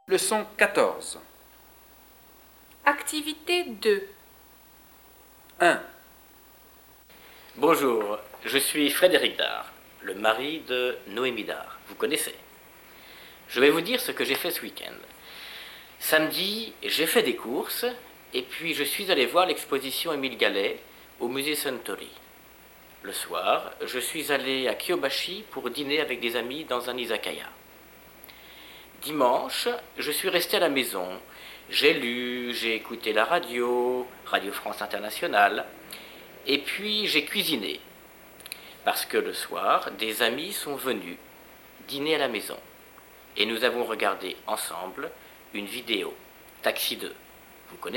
Leçon 14. Activité 2. 1. Bonjour, je suis Frédéric Dard, le mari de Noémie Dard. Vous connaissez. Je vais vous dire ce que j'ai fait ce week-end. Samedi, j'ai fait des courses et puis je suis allé voir l'exposition Émile Gallet au musée Suntory. Le soir, je suis allé à Kyobashi pour dîner avec des amis dans un izakaya. Dimanche, je suis resté à la maison. J'ai lu, j'ai écouté la radio, Radio France Internationale, et puis j'ai cuisiné. Parce que le soir, des amis sont venus dîner à la maison. Et nous avons regardé ensemble une vidéo, Taxi 2. Vous connaissez ?